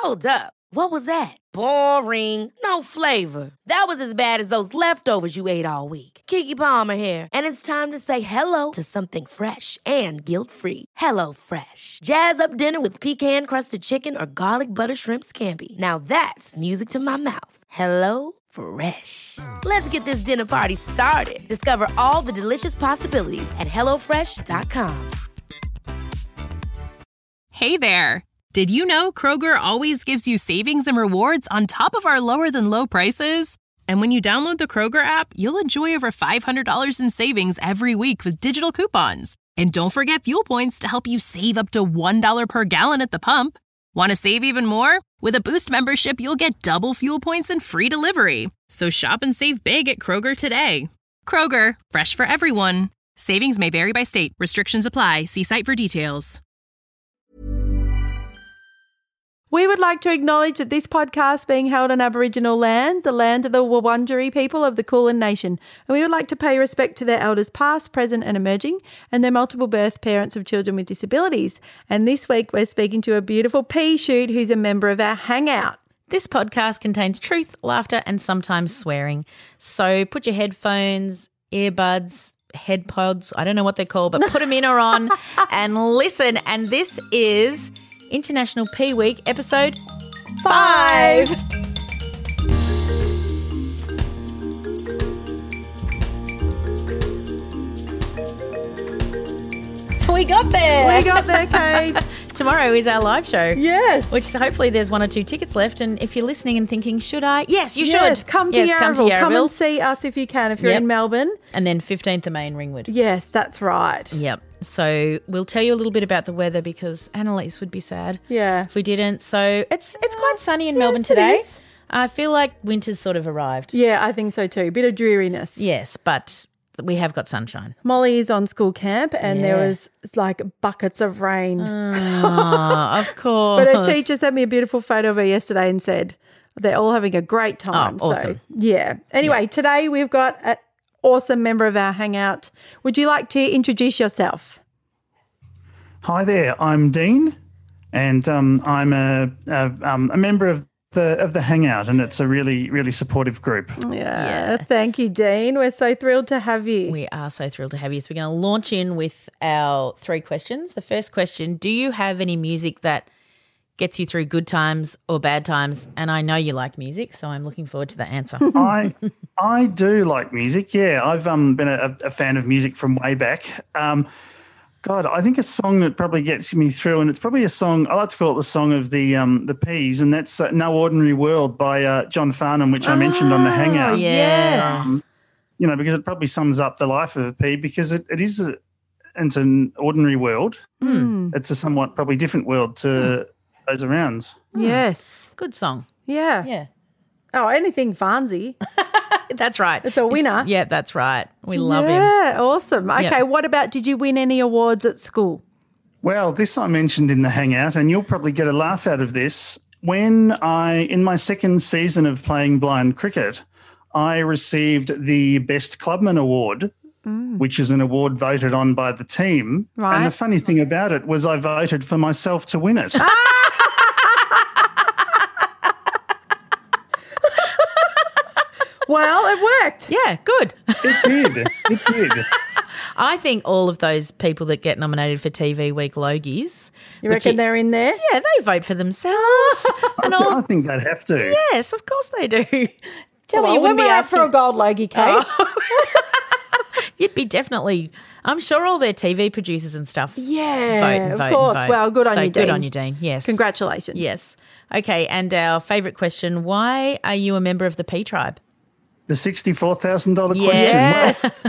Hold up. What was that? Boring. No flavor. That was as bad as those leftovers you ate all week. Keke Palmer here, and it's time to say hello to something fresh and guilt-free. Hello Fresh. Jazz up dinner with pecan-crusted chicken or garlic butter shrimp scampi. Now that's music to my mouth. Hello Fresh. Let's get this dinner party started. Discover all the delicious possibilities at hellofresh.com. Hey there. Did you know Kroger always gives you savings and rewards on top of our lower-than-low prices? And when you download the Kroger app, you'll enjoy over $500 in savings every week with digital coupons. And don't forget fuel points to help you save up to $1 per gallon at the pump. Want to save even more? With a Boost membership, you'll get double fuel points and free delivery. So shop and save big at Kroger today. Kroger, fresh for everyone. Savings may vary by state. Restrictions apply. See site for details. We would like to acknowledge that this podcast being held on Aboriginal land, the land of the Wurundjeri people of the Kulin Nation, and we would like to pay respect to their elders past, present and emerging, and their multiple birth parents of children with disabilities. And this week we're speaking to a beautiful pea shoot who's a member of our Hangout. This podcast contains truth, laughter and sometimes swearing. So put your headphones, earbuds, head pods, I don't know what they're called, but put them in or on and listen. And this is International Pea Week, episode 5. We got there. We got there, Kate. Tomorrow is our live show. Yes. Which hopefully there's 1 or 2 tickets left. And if you're listening and thinking, should I? Yes, you yes, should. Come to Yarraville. Come and see us if you can, if you're in Melbourne. And then 15th of May in Ringwood. Yes, that's right. Yep. So we'll tell you a little bit about the weather because Annalise would be sad if we didn't. So it's quite sunny in Melbourne today. I feel like winter's sort of arrived. Yeah, I think so too. Bit of dreariness. Yes, but we have got sunshine. Molly is on school camp and there was like buckets of rain. Oh, of course. But her teacher sent me a beautiful photo of her yesterday and said they're all having a great time. Oh, awesome. So, yeah. Anyway, today we've got an awesome member of our Hangout. Would you like to introduce yourself? Hi there, I'm Dean, and I'm a member of the Hangout, and it's a really, really supportive group. Yeah, thank you, Dean. We're so thrilled to have you. We are so thrilled to have you. So we're going to launch in with our 3 questions. The first question, do you have any music that gets you through good times or bad times? And I know you like music, so I'm looking forward to the answer. I do like music, yeah. I've been a fan of music from way back. God, I think a song that probably gets me through, and it's probably a song, I like to call it the song of the Peas, and that's No Ordinary World by John Farnham, which I mentioned on the Hangout. Yes. Because it probably sums up the life of a pea because it's an ordinary world. It's a somewhat probably different world to those around. Yes. Good song. Yeah. Yeah. Oh, anything Farnsey. That's right. It's a winner. Yeah, that's right. We love him. Yeah, awesome. Okay, Yep. What about, did you win any awards at school? Well, this I mentioned in the Hangout, and you'll probably get a laugh out of this. In my second season of playing blind cricket, I received the Best Clubman Award, which is an award voted on by the team. Right. And the funny thing about it was I voted for myself to win it. Well, it worked. Yeah, good. It did. I think all of those people that get nominated for TV Week Logies. You reckon they're in there? Yeah, they vote for themselves. I think they'd have to. Yes, of course they do. Tell me Well, you when wouldn't be we're up asking for a gold Logie, Kate. You'd be definitely, I'm sure all their TV producers and stuff Yeah, vote. of course. Vote. Well, good on you, Dean. Good on you, Dean. Yes. Congratulations. Yes. Okay, and our favourite question, why are you a member of the P Tribe? The $64,000 question. Yes.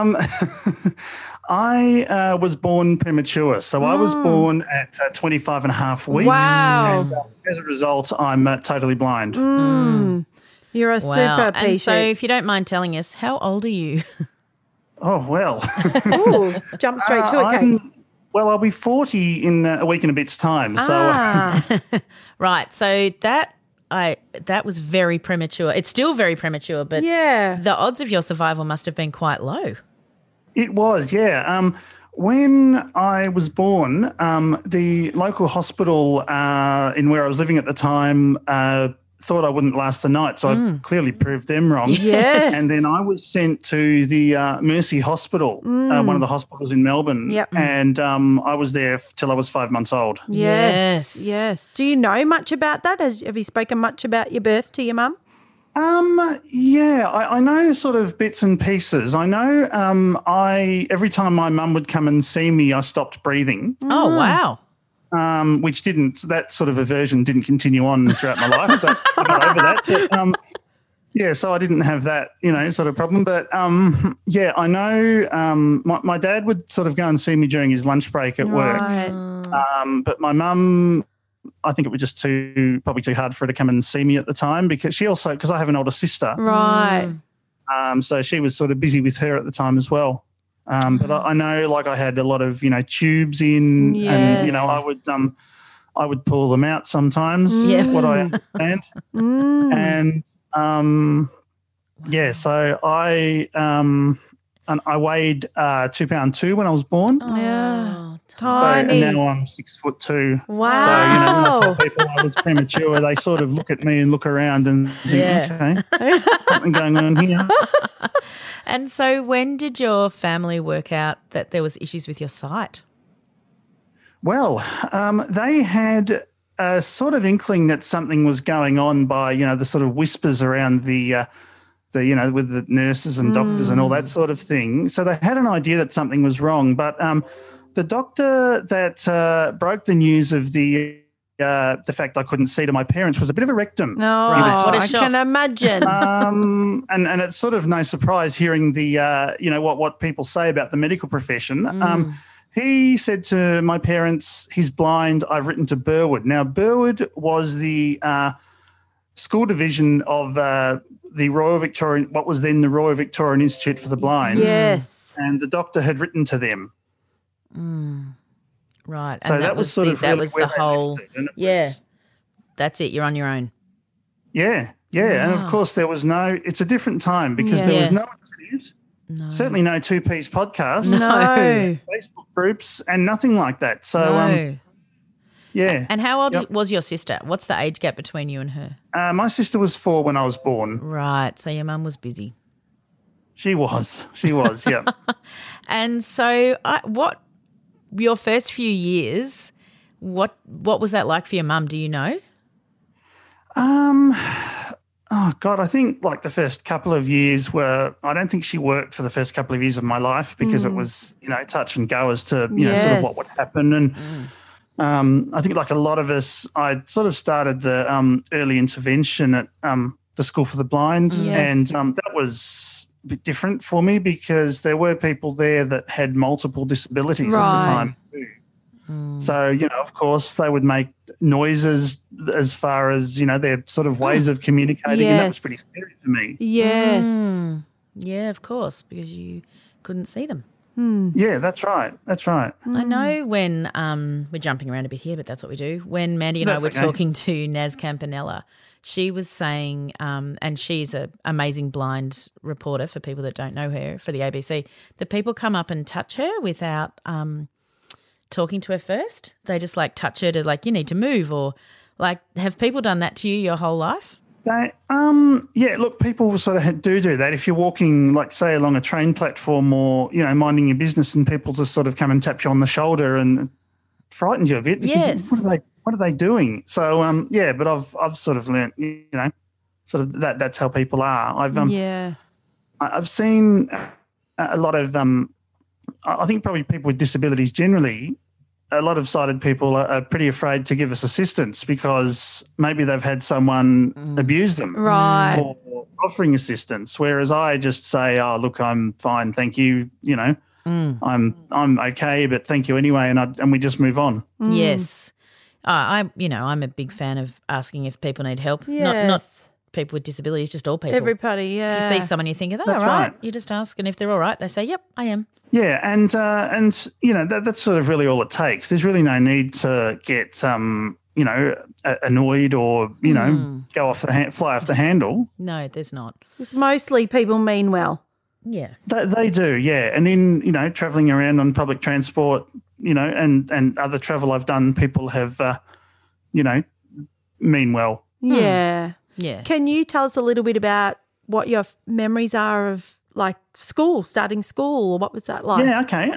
I was born premature. So I was born at 25 and a half weeks. Wow. And as a result, I'm totally blind. You're a super And pea so shoot. if you don't mind telling us, how old are you? Oh, well. Ooh, jump straight to it, Kate. Well, I'll be 40 in a week and a bit's time. So Right, so that was very premature. It's still very premature, but Yeah. the odds of your survival must have been quite low. it was, yeah. when I was born, the local hospital in where I was living at the time thought I wouldn't last the night, so I clearly proved them wrong. Yes. And then I was sent to the Mercy Hospital, one of the hospitals in Melbourne. Yep. And I was there till I was 5 months old. Yes. Yes. Do you know much about that? Have you spoken much about your birth to your mum? Yeah, I know sort of bits and pieces. I know every time my mum would come and see me, I stopped breathing. Oh, wow. That sort of aversion didn't continue on throughout my life. But I got over that. But, yeah, so I didn't have that, sort of problem. But, yeah, I know my dad would sort of go and see me during his lunch break at work. But my mum, I think it was just probably too hard for her to come and see me at the time because I have an older sister. Right. So she was sort of busy with her at the time as well. But I know, like, I had a lot of, tubes in, and I would pull them out sometimes. Yeah. What I understand, and so I weighed 2.2 when I was born. Yeah, So, tiny. and now I'm 6'2". Wow. So when I tell people I was premature, they sort of look at me and look around and think, okay, something going on here. And so when did your family work out that there was issues with your sight? Well, they had a sort of inkling that something was going on by, the sort of whispers around the with the nurses and doctors and all that sort of thing. So they had an idea that something was wrong. But the doctor that broke the news of the fact I couldn't see to my parents was a bit of a rectum. No, What a I shock. can imagine. And it's sort of no surprise hearing the what people say about the medical profession. He said to my parents, he's blind, I've written to Burwood. Now, Burwood was the school division of the Royal Victorian, what was then the Royal Victorian Institute for the Blind. Yes. And the doctor had written to them. Right. So And that was sort of really the where they whole, left it, and it yeah, was- that's it. You're on your own. Yeah. And of course there was it's a different time because there was no internet, certainly no Two Piece podcast, No. Facebook groups and nothing like that. So, No. yeah. And how old was your sister? What's the age gap between you and her? My sister was 4 when I was born. Right. So your mum was busy. She was, yeah. And so your first few years, what was that like for your mum? Do you know? Oh, God, I think like the first couple of years I don't think she worked for the first couple of years of my life because it was, touch and go as to, sort of what would happen. And I think like a lot of us, I sort of started the early intervention at the School for the Blind. Yes. And that was a bit different for me because there were people there that had multiple disabilities at the time too. So, of course, they would make noises as far as, their sort of ways of communicating, and that was pretty scary for me. Yes. Yeah, of course, because you couldn't see them. Yeah, that's right. I know when we're jumping around a bit here, but that's what we do. When Mandy and I were talking to Naz Campanella, she was saying, and she's an amazing blind reporter for people that don't know her for the ABC, that people come up and touch her without talking to her first. They just like touch her to like, you need to move, or like, have people done that to you your whole life? They, look, people sort of do that. If you're walking, like, say, along a train platform or, minding your business and people just sort of come and tap you on the shoulder and it frightens you a bit because what are they doing? So, but I've sort of learnt, sort of that's how people are. I've seen a lot of, I think probably people with disabilities generally, a lot of sighted people are pretty afraid to give us assistance because maybe they've had someone abuse them for offering assistance, whereas I just say, oh, look, I'm fine, thank you, I'm okay, but thank you anyway, and we just move on. Yes. I'm a big fan of asking if people need help, not people with disabilities, just all people. Everybody, yeah. If you see someone you think, That's all right, right. you just ask, and if they're all right, they say, yep, I am. Yeah, and that's sort of really all it takes. There's really no need to get annoyed or go off fly off the handle. No, there's not. It's mostly people mean well. Yeah. They do, yeah. And in, travelling around on public transport, and other travel I've done, people have, mean well. Yeah. Yeah. Can you tell us a little bit about what your memories are of like starting school, or what was that like? Yeah, okay.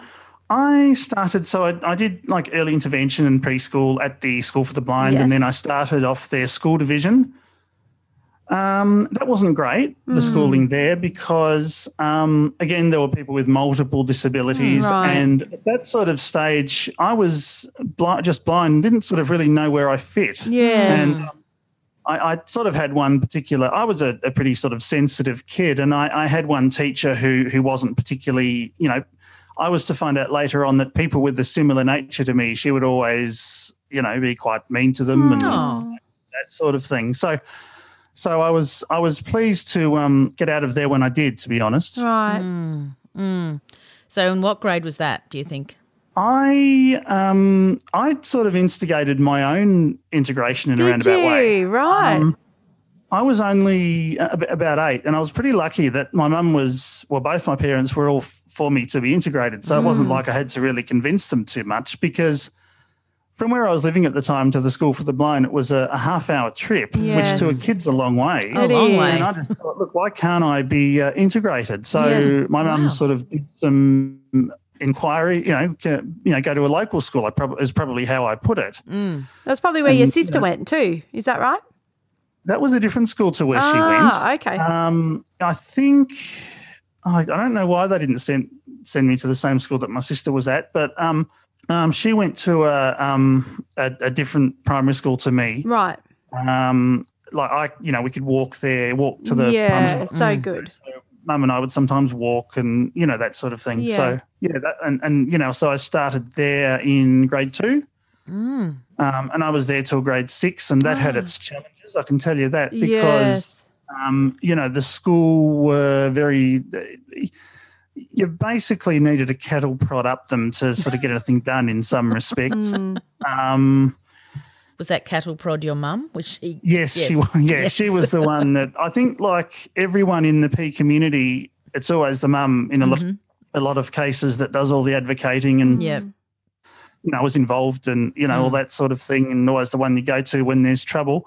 I started, so I did like early intervention and preschool at the School for the Blind, Yes. and then I started off their school division. That wasn't great, the schooling there, because, again, there were people with multiple disabilities. Right. And at that sort of stage, I was just blind, didn't sort of really know where I fit. Yes. And I sort of had one particular – I was a pretty sort of sensitive kid, and I had one teacher who wasn't particularly – I was to find out later on that people with a similar nature to me, she would always, be quite mean to them and that sort of thing. So I was pleased to get out of there when I did, to be honest. Right. So in what grade was that, do you think? I sort of instigated my own integration in a roundabout way. Right. I was only about 8, and I was pretty lucky that my mum both my parents were all for me to be integrated. So it wasn't like I had to really convince them too much, because from where I was living at the time to the School for the Blind, it was a half-hour trip, Yes. which to a kid's a long way. A long way. And I just thought, look, why can't I be integrated? So Yes. my mum sort of did some inquiry, go to a local school, is probably how I put it. That's probably where your sister went too. Is that right? That was a different school to where she went. Okay. I think I don't know why they didn't send me to the same school that my sister was at, but she went to a different primary school to me. Right. We could walk to the primary school. So good. So Mum and I would sometimes walk, and that sort of thing. Yeah. So so I started there in grade 2. And I was there till grade 6, and that had its challenges, I can tell you that, because, the school were very you basically needed a cattle prod up them to sort of get anything done in some respects. Was that cattle prod your mum? Was she? Yes, she was. Yeah, Yes. she was the one that I think, like everyone in the P community, it's always the mum in a lot of cases that does all the advocating and Yeah. was involved and, all that sort of thing, and always the one you go to when there's trouble.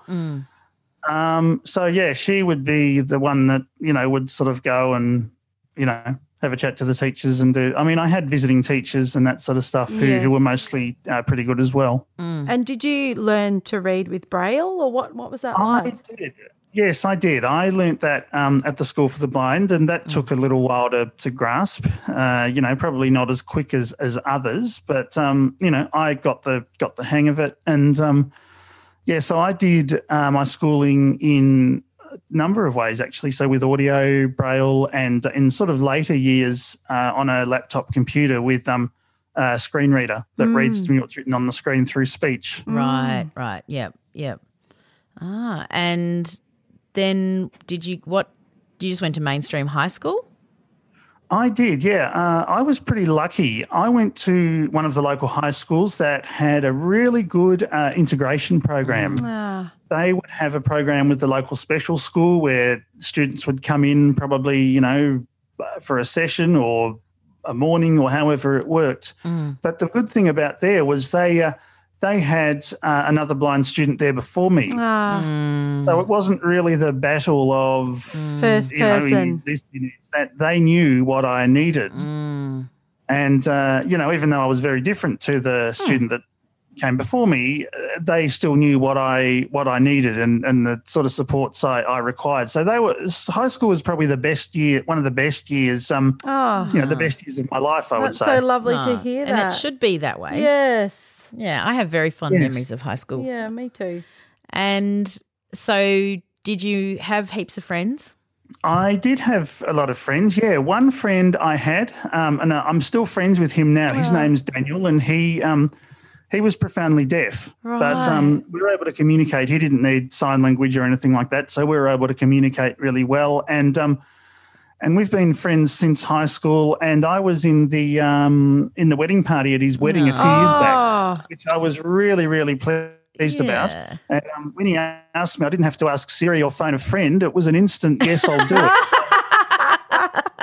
She would be the one that, would sort of go and, have a chat to the teachers and do – I mean, I had visiting teachers and that sort of stuff who were mostly pretty good as well. And did you learn to read with Braille, or what was that like? I did. Yes, I did. I learnt that at the School for the Blind, and that took a little while to grasp. Probably not as quick as others, but I got the hang of it. And so I did my schooling in a number of ways actually. So with audio, Braille, and in sort of later years on a laptop computer with a screen reader that reads to me what's written on the screen through speech. Right. Yep. And then you just went to mainstream high school? I did, yeah. I was pretty lucky. I went to one of the local high schools that had a really good integration program. They would have a program with the local special school where students would come in probably, for a session or a morning or however it worked. But the good thing about there was they had another blind student there before me. So it wasn't really the battle of First person. That they knew what I needed. And, even though I was very different to the student that came before me, they still knew what I needed and the sort of supports I required. So high school was probably the best year, one of the best years, the best years of my life, I would That's say. so lovely to hear that. And it should be that way. Yes. Yeah, I have very fond memories of high school. Yeah, me too. And so did you have heaps of friends? I did have a lot of friends, yeah. One friend I had, and I'm still friends with him now. His name's Daniel, and he was profoundly deaf. Right. But we were able to communicate. He didn't need sign language or anything like that, so we were able to communicate really well. And we've been friends since high school, and I was in the wedding party at his wedding a few years back, which I was really, really pleased about. And when he asked me, I didn't have to ask Siri or phone a friend. It was an instant yes, I'll do it.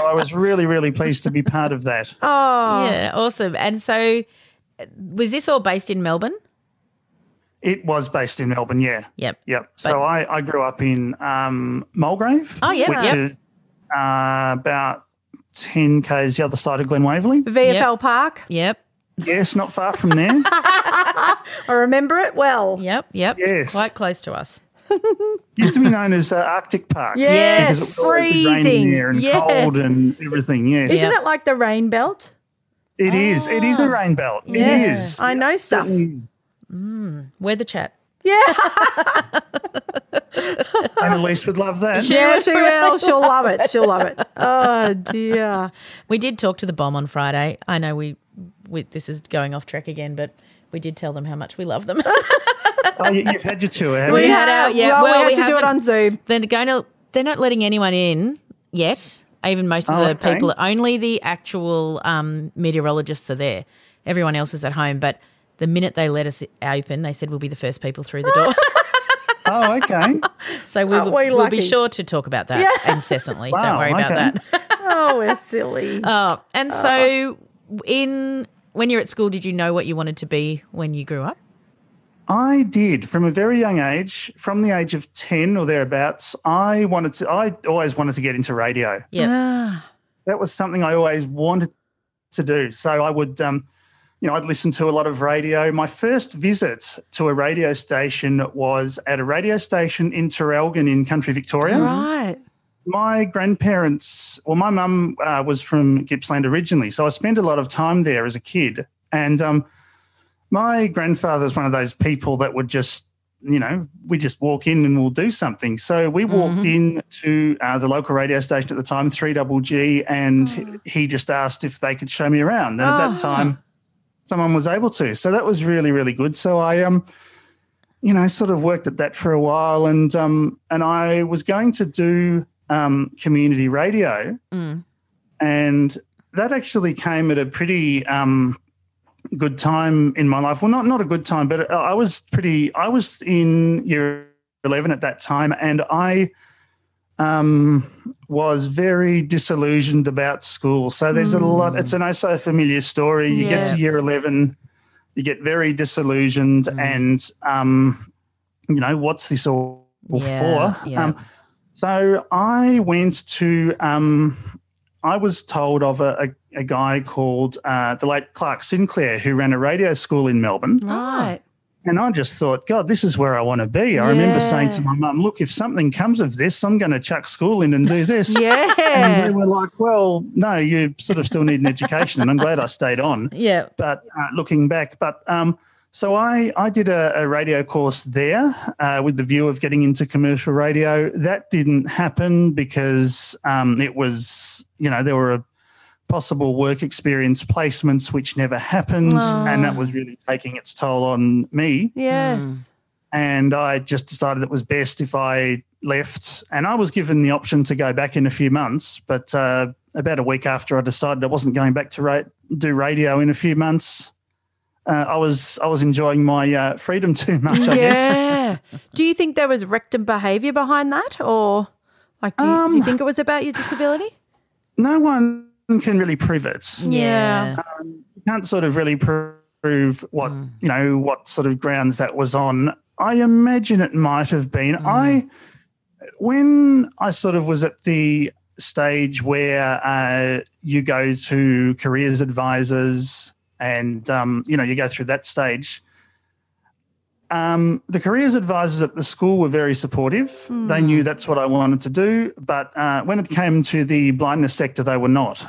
I was really, really pleased to be part of that. Oh, Yeah, awesome. And so was this all based in Melbourne? It was based in Melbourne, yeah. Yep. So I grew up in Mulgrave, Oh, yeah. which Yep. is about 10 k's the other side of Glen Waverley. VFL Park. Yep. Yes, not far from there. I remember it well. Yep. Yes. It's quite close to us. Used to be known as Arctic Park. Yes, Because it would always be raining freezing. there and Yes. cold and everything, yes. Isn't it like the rain belt? It is. It is a rain belt. Yes. It is. I know stuff. Certainly. Weather chat. Yeah. And Elise would love that. Yeah, she will. She'll love it. She'll love it. Oh, dear. We did talk to the Bomb on Friday. I know we this is going off track again, but we did tell them how much we love them. Oh, you've had your tour, haven't We you? had our- yeah, Well, well, we we have to do it haven't- on Zoom. They're not letting anyone in yet. Even most of Oh, the okay. people, only the actual meteorologists are there. Everyone else is at home. But the minute they let us open, they said we'll be the first people through the door. Oh, okay. So Aren't we we'll be lucky? sure to talk about that incessantly. Don't Wow, worry about okay. that. Oh, we're silly. Oh, and so when you're at school, did you know what you wanted to be when you grew up? I did from a very young age, from the age of 10 or thereabouts. I always wanted to get into radio. Yeah. That was something I always wanted to do. So I would, I'd listen to a lot of radio. My first visit to a radio station was at a radio station in Terrelgan in country Victoria. Right. My grandparents, my mum was from Gippsland originally, so I spent a lot of time there as a kid. And my grandfather's one of those people that would just, we just walk in and we'll do something. So we walked in to the local radio station at the time, 3GG, and he just asked if they could show me around. And at that time, someone was able to. So that was really, really good. So I, sort of worked at that for a while, and I was going to do community radio, and that actually came at a pretty good time in my life. Well, not a good time, but I was in year 11 at that time, and I was very disillusioned about school. So there's a lot, it's an oh so familiar story. You get to year 11, you get very disillusioned, and, what's this all for? Yeah. So I went to, I was told of a guy called the late Clark Sinclair, who ran a radio school in Melbourne. Right. And I just thought, God, this is where I want to be. I remember saying to my mum, look, if something comes of this, I'm going to chuck school in and do this. Yeah. And we were like, well, no, you sort of still need an education. And I'm glad I stayed on. Yeah. But looking back, so I did a radio course there with the view of getting into commercial radio. That didn't happen because it was, there were possible work experience placements which never happened, and that was really taking its toll on me. Yes. And I just decided it was best if I left. And I was given the option to go back in a few months, but about a week after I decided I wasn't going back to do radio in a few months, I was enjoying my freedom too much, I guess. Yeah. Do you think there was rectum behaviour behind that, or do you think it was about your disability? No one can really prove it. Yeah. You can't sort of really prove what, what sort of grounds that was on. I imagine it might have been. When I sort of was at the stage where you go to careers advisors and, you go through that stage, the careers advisors at the school were very supportive. They knew that's what I wanted to do. But when it came to the blindness sector, they were not.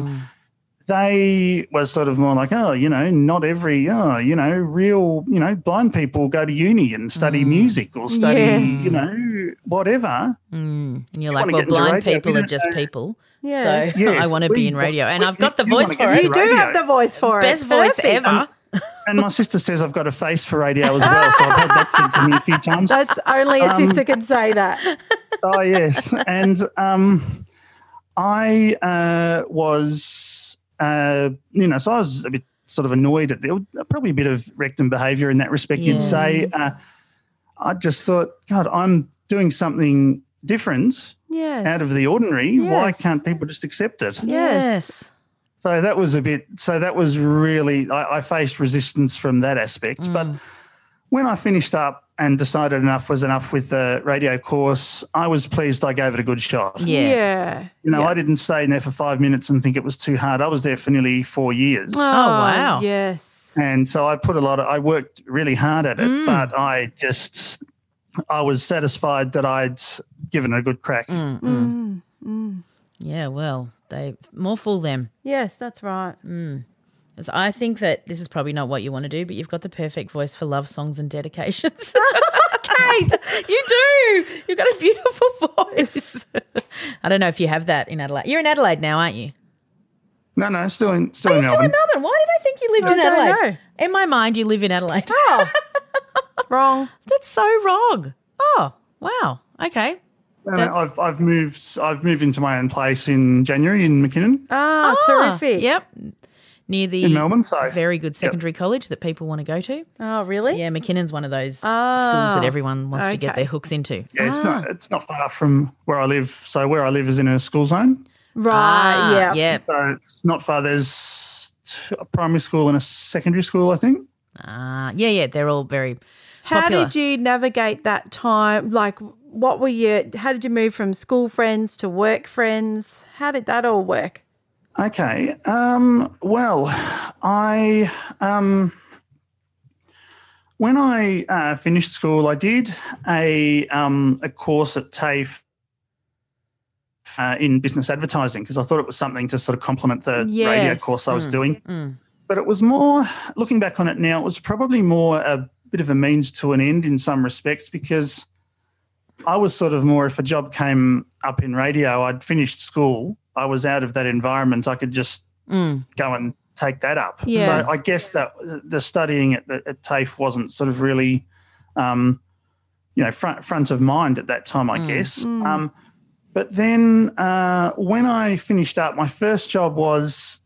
They were sort of more like, not every, real, blind people go to uni and study music or study, whatever. And you're wanna like, well, get into blind radio, people we are don't just know. people. Yes. So Yes, I want to be in radio. And I've got the you voice wanna for get it. You do radio. have the voice for Best it. voice Perfect. ever. And my sister says I've got a face for radio as well, so I've had that said to me a few times. That's only a sister can say that. Oh, yes. And I was, so I was a bit sort of annoyed at probably a bit of rectum behaviour in that respect, Yeah. you'd say. I just thought, God, I'm doing something different Yes. out of the ordinary. Why Yes. can't people just accept it? Yes. So that was really, I faced resistance from that aspect. But when I finished up and decided enough was enough with the radio course, I was pleased I gave it a good shot. Yeah. I didn't stay in there for 5 minutes and think it was too hard. I was there for nearly 4 years. Oh, wow. Yes. And so I worked really hard at it, but I was satisfied that I'd given it a good crack. Yeah, well, more fool them. Yes, that's right. 'Cause I think that this is probably not what you want to do, but you've got the perfect voice for love songs and dedications. Kate, you do. You've got a beautiful voice. I don't know if you have that in Adelaide. You're in Adelaide now, aren't you? No, still in Are you still Melbourne. in Melbourne? Why did I think you lived in don't Adelaide? know. In my mind, you live in Adelaide. Oh, wrong. That's so wrong. Oh, wow. Okay. No, I've moved into my own place in January in McKinnon Ah, terrific. Yep. Near the in Melbourne. So very good secondary college that people want to go to. Oh, really? Yeah, McKinnon's one of those schools that everyone wants to get okay. their hooks into. yeah, it's not far from where I live. So where I live is in a school zone. Right. Yeah. Yeah. So it's not far. There's a primary school and a secondary school, I think. Yeah. They're all very How popular. did you navigate that time? Like, how did you move from school friends to work friends? How did that all work? Okay. Well, when I finished school, I did a course at TAFE in business advertising because I thought it was something to sort of complement the radio Yes. course I was doing. But it was more, looking back on it now, it was probably more a bit of a means to an end in some respects because I was sort of more, if a job came up in radio, I'd finished school, I was out of that environment, I could just go and take that up. Yeah. So I guess that the studying at TAFE wasn't sort of really, front of mind at that time, I guess. But then when I finished up, my first job was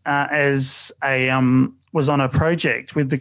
was on a project with the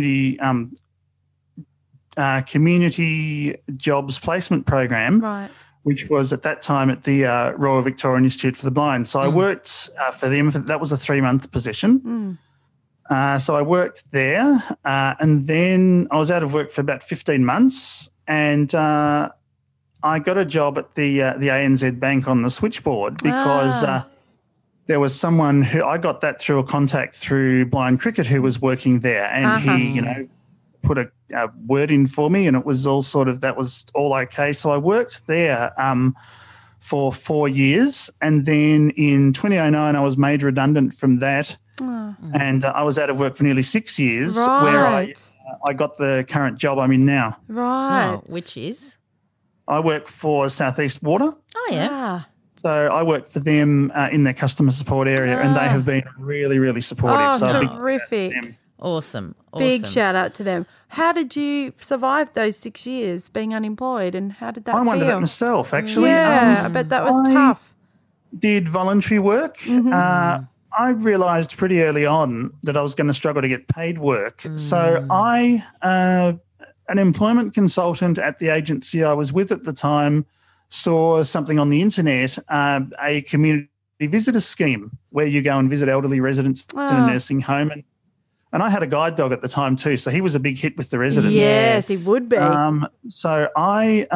community jobs placement program, Right. which was at that time at the Royal Victorian Institute for the Blind. So I worked for them. That was a 3-month position. So I worked there, and then I was out of work for about 15 months, and I got a job at the ANZ Bank on the switchboard because there was someone who I got that through a contact through Blind Cricket who was working there, and he, put a word in for me, and it was all that was all okay. So I worked there for 4 years, and then in 2009 I was made redundant from that, and I was out of work for nearly 6 years, where I got the current job I'm in now. Right. Oh, which is? I work for Southeast Water. Oh, yeah. Ah. So I work for them in their customer support area, and they have been really, really supportive. Oh, so a big terrific. shout out to them. Awesome. Big shout out to them. How did you survive those 6 years being unemployed, and how did that I feel? wondered that myself, actually. Yeah, I bet that was tough. Did voluntary work. I realised pretty early on that I was going to struggle to get paid work. So an employment consultant at the agency I was with at the time saw something on the internet, a community visitor scheme where you go and visit elderly residents in a nursing home. And I had a guide dog at the time too, so he was a big hit with the residents. Yes, he would be. So I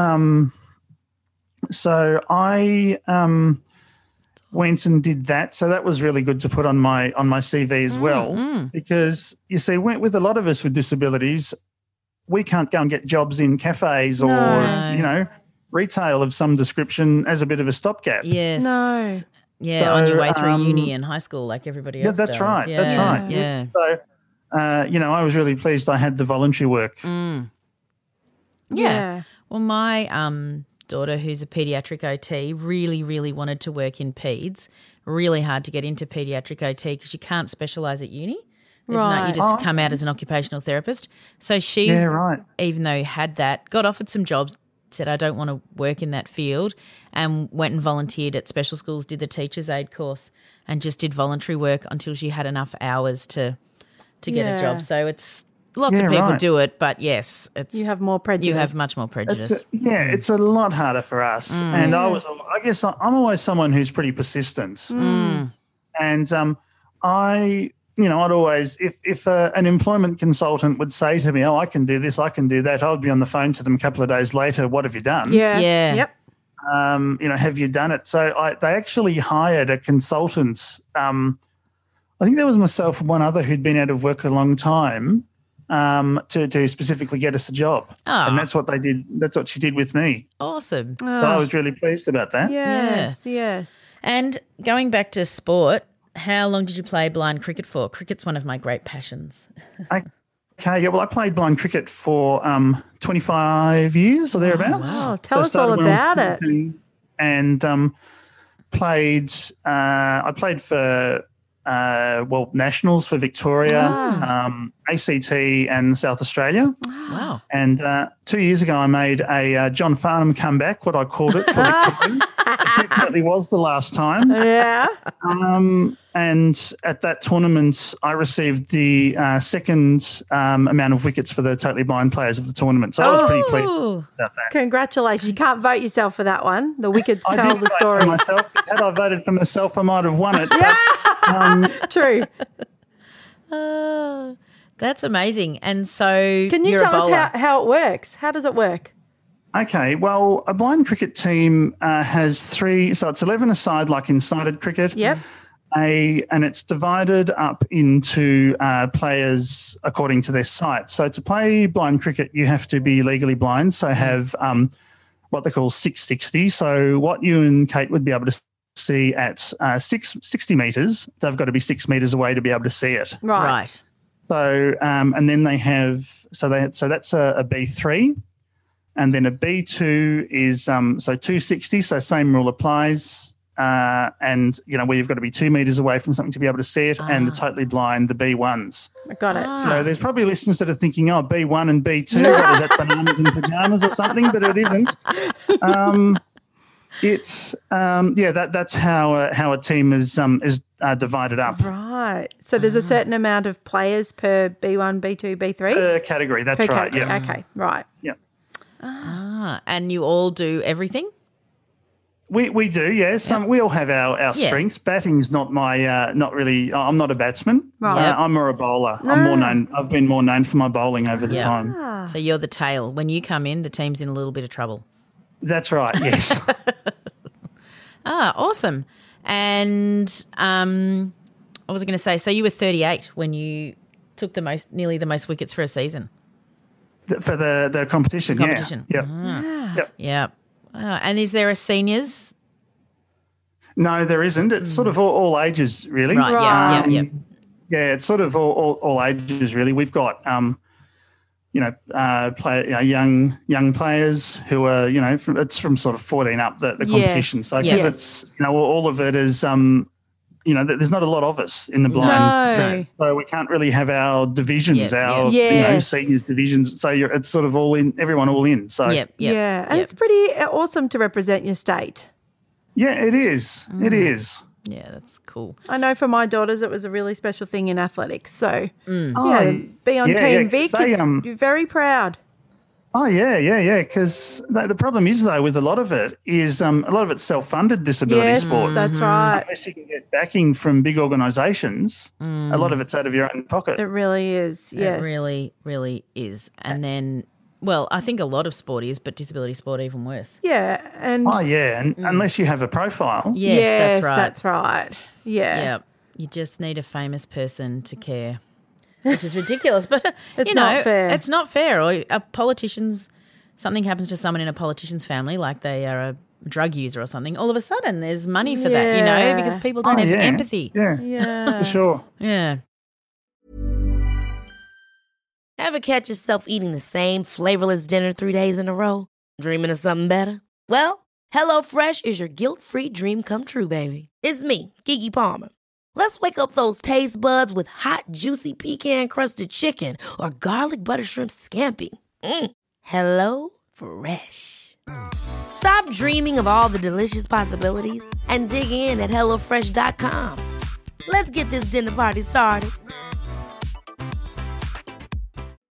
went and did that. So that was really good to put on my CV as well, because you see, with a lot of us with disabilities, we can't go and get jobs in cafes or retail of some description as a bit of a stopgap. Yes. No. Yeah, So, on your way through uni and high school like everybody else that's does. right. Yeah. That's right. Yeah. So, I was really pleased I had the voluntary work. Yeah. Well, my daughter, who's a paediatric OT, really, really wanted to work in peds. Really hard to get into paediatric OT because you can't specialise at uni. You Right. just come out as an occupational therapist. So she, even though had that, got offered some jobs, said, I don't want to work in that field, and went and volunteered at special schools, did the teacher's aid course, and just did voluntary work until she had enough hours to get a job. So it's Lots Yeah, of people right. do it, but yes, You have more prejudice. You have much more prejudice. It's a lot harder for us. And I guess I'm always someone who's pretty persistent. And I'd always, if an employment consultant would say to me, I can do this, I can do that, I would be on the phone to them a couple of days later, what have you done? Yeah. Yeah. Yep. Have you done it? So they actually hired a consultant. I think there was myself and one other who'd been out of work a long time to specifically get us a job. Oh. And that's what they did. That's what she did with me. Awesome. So I was really pleased about that. Yes. And going back to sport, how long did you play blind cricket for? Cricket's one of my great passions. Okay, yeah, well, I played blind cricket for 25 years or thereabouts. wow. Tell us I all started when I was about it. 14 And I played for nationals for Victoria, ACT and South Australia. Wow. And 2 years ago, I made a John Farnham comeback, what I called it, for Victoria. It definitely was the last time. Yeah. And at that tournament, I received the second amount of wickets for the totally blind players of the tournament. So I was pretty pleased about that. Congratulations. You can't vote yourself for that one. The wickets I tell did the vote story. for myself. Had I voted for myself, I might have won it. But, True. That's amazing. And so Can you you're tell a bowler. us how it works? How does it work? okay, well, a blind cricket team has three, so it's 11 aside like in sided cricket. Yep. And it's divided up into players according to their sight. So to play blind cricket, you have to be legally blind, so have what they call 660. So what you and Kate would be able to see at 60 metres, they've got to be 6 metres away to be able to see it. Right. So and then they have so that's a B3, and then a B2 is so 260. So same rule applies. And, where you've got to be 2 metres away from something to be able to see it, and the totally blind, the B1s. I got it. So there's probably listeners that are thinking, B1 and B2, what is that, bananas and pyjamas or something? But it isn't. That's how a team is divided up. Right. So there's a certain amount of players per B1, B2, B3? Per category, that's Per right, category. yeah. Okay, right. Yeah. And you all do everything? We do, yes. We all have our strengths. Batting's not my, not really. I'm not a batsman. Right. I'm more a bowler. I'm more known. I've been more known for my bowling over the time. So you're the tail. When you come in, the team's in a little bit of trouble. That's right. Yes. Awesome. And I was going to say, so you were 38 when you took nearly the most wickets for a season. For the competition. Competition. Yeah. Yep. Yeah. And is there a seniors? No, there isn't. It's sort of all ages, really. Right. Yeah. Yeah, it's sort of all ages, really. We've got, young players who are, it's from sort of 14 up the competition. So because it's, all of it is, there's not a lot of us in the blind. No. So we can't really have our divisions, seniors divisions. So it's sort of all in, everyone all in. So Yeah, and it's pretty awesome to represent your state. yeah, it is. It is. Yeah, that's cool. I know for my daughters it was a really special thing in athletics. So, be on yeah, Team yeah, Vic, they, you're very proud. Oh, yeah. Because the problem is, though, with a lot of it is a lot of it's self-funded disability Yes, sport. that's right. Unless you can get backing from big organisations, a lot of it's out of your own pocket. It really is, yes. It really, really is. And then, well, I think a lot of sport is, but disability sport even worse. Yeah, and and unless you have a profile. Yes, that's right. That's right. Yeah. Yeah. You just need a famous person to care, which is ridiculous. But, It's not fair. It's not fair. Or something happens to someone in a politician's family, like they are a drug user or something, all of a sudden there's money for that, because people don't have empathy. Yeah, for sure. Yeah. Ever catch yourself eating the same flavorless dinner 3 days in a row? Dreaming of something better? Well, HelloFresh is your guilt-free dream come true, baby. It's me, Keke Palmer. Let's wake up those taste buds with hot, juicy pecan-crusted chicken or garlic butter shrimp scampi. Hello Fresh. Stop dreaming of all the delicious possibilities and dig in at HelloFresh.com. Let's get this dinner party started.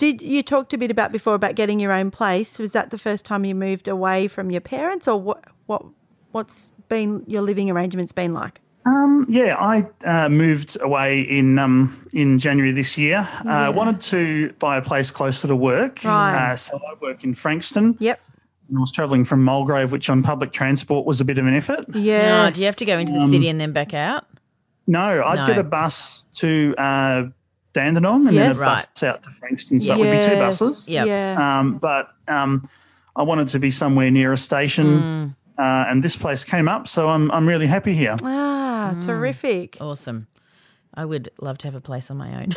Did you talked a bit about before about getting your own place? Was that the first time you moved away from your parents, or what's been your living arrangements been like? I moved away in January this year. I wanted to buy a place closer to work. Right. So I work in Frankston. Yep. And I was travelling from Mulgrave, which on public transport was a bit of an effort. Yeah. Do you have to go into the city and then back out? No, I'd get a bus to Dandenong and then a bus out to Frankston. So it would be 2 buses. Yep. Yeah. But I wanted to be somewhere near a station, and this place came up, so I'm really happy here. Ah, terrific. Awesome. I would love to have a place on my own.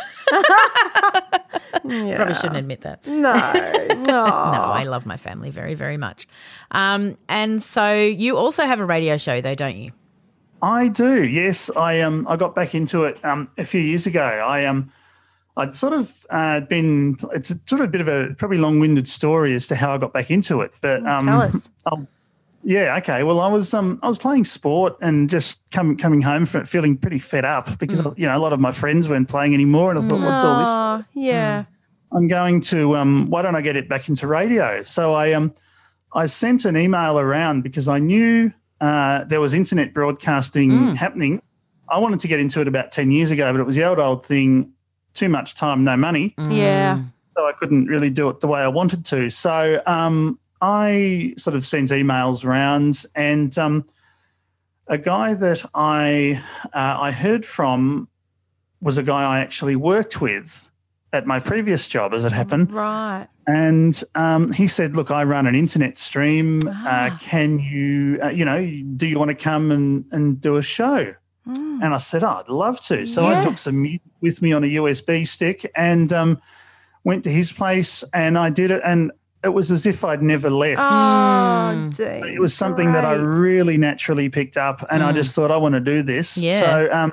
Yeah. Probably shouldn't admit that. No. No, I love my family very, very much. And so you also have a radio show though, don't you? I do, yes. I got back into it a few years ago. I'd sort of been – it's sort of a bit of a probably long-winded story as to how I got back into it. But tell us. Yeah, okay. Well, I was playing sport and just coming home from it feeling pretty fed up because a lot of my friends weren't playing anymore, and I thought, what's all this for? Yeah. I'm going to why don't I get it back into radio? So I sent an email around because I knew there was internet broadcasting happening. I wanted to get into it about 10 years ago, but it was the old thing, too much time, no money. Yeah. So I couldn't really do it the way I wanted to. So I sort of sent emails around, and a guy that I heard from was a guy I actually worked with at my previous job, as it happened. Right. And he said, look, I run an internet stream. Can you, do you want to come and do a show? And I said, I'd love to. So I took some music with me on a USB stick and went to his place, and I did it, and it was as if I'd never left. Oh, dear. It was something that I really naturally picked up, and I just thought, I want to do this. Yeah. So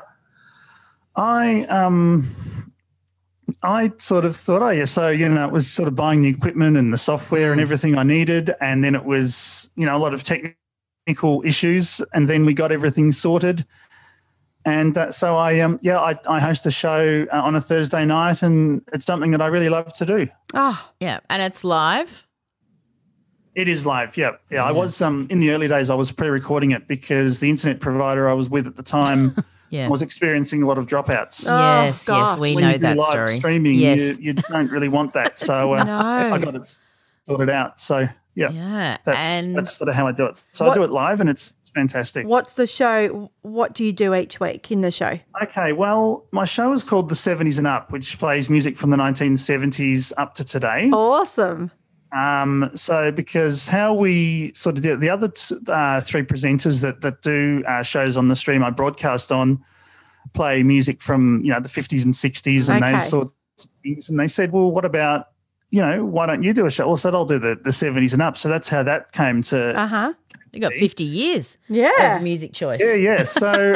I sort of thought, it was sort of buying the equipment and the software and everything I needed, and then it was, a lot of technical issues, and then we got everything sorted. And so I host a show on a Thursday night, and it's something that I really love to do. Oh, Yeah, and it's live? It is live, yeah. Yeah, I was in the early days I was pre-recording it because the internet provider I was with at the time was experiencing a lot of dropouts. Yes, gosh. we When know you do that live story. streaming, Yes. you don't really want that. So I got it sorted out. So, Yeah. that's sort of how I do it. So I do it live, and it's fantastic. what's the show? What do you do each week in the show? Okay, well, my show is called The 70s and Up, which plays music from the 1970s up to today. Awesome. So because how we sort of do it, the other 3 presenters that do shows on the stream I broadcast on play music from, the 50s and 60s and those sorts of things. And they said, well, what about, why don't you do a show? Well, I said, I'll do the 70s and Up. So that's how that came to Uh-huh. You got 50 years Yeah. of music choice. Yeah. So,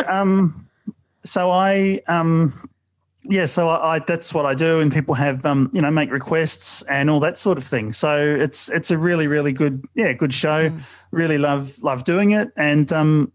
I that's what I do, and people have make requests and all that sort of thing. So it's a really, really good show. Really love doing it, and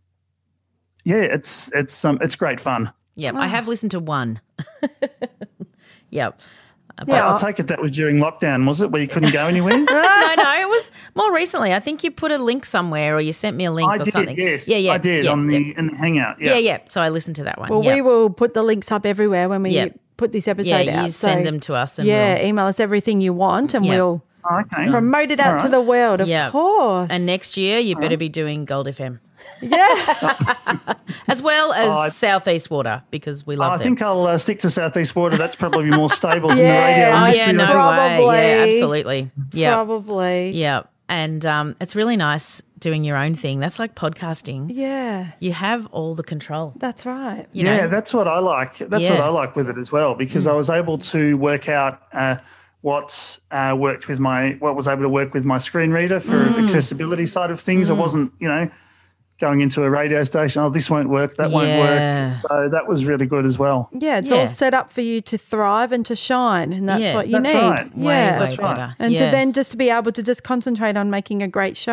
it's great fun. Yeah, I have listened to one. Yep. I'll take it that was during lockdown, was it, where you couldn't go anywhere? No, it was more recently. I think you put a link somewhere, or you sent me a link or something. Yes, yeah, I did in the Hangout. Yeah. So I listened to that one. Well, we will put the links up everywhere when we put this episode out. Yeah, you send them to us. And email us everything you want, and we'll promote it out to the world, of course. And next year, you better be doing Gold FM. Yeah. As well as Southeast Water, because we love them. I think I'll stick to Southeast Water. That's probably more stable than the radio Oh, industry. yeah, no Probably. way. Yeah, absolutely. Yeah. Probably. Yeah. And it's really nice doing your own thing. That's like podcasting. Yeah. You have all the control. That's right. You know? That's what I like. That's what I like with it as well, because I was able to work out what was able to work with my screen reader for accessibility side of things. I wasn't, going into a radio station, this won't work, that won't work. So that was really good as well. Yeah, it's all set up for you to thrive and to shine, and that's what you need. Right. Yeah, Way better. and to then just to be able to just concentrate on making a great show.